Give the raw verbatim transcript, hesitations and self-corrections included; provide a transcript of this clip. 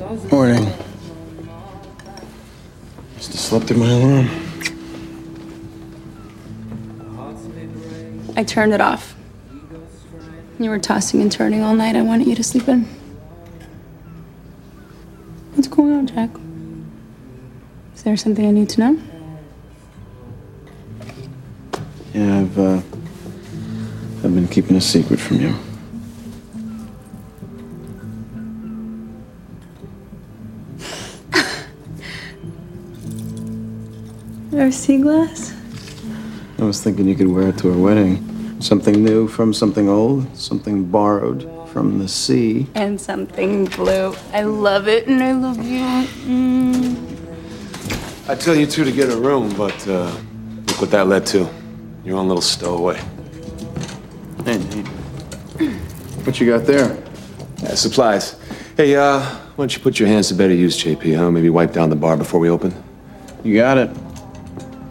Morning. Must have slept through my alarm. I turned it off. You were tossing and turning all night. I wanted you to sleep in. What's going on, Jack? Is there something I need to know? Yeah, I've, uh, I've been keeping a secret from you. Our sea glass? I was thinking you could wear it to our wedding. Something new from something old, something borrowed from the sea. And something blue. I love it, and I love you. Mm. I'd tell you two to get a room, but uh, look what that led to. Your own little stowaway. Hey, Nate. What you got there? Yeah, supplies. Hey, uh, why don't you put your hands to better use, J P, huh? Maybe wipe down the bar before we open? You got it.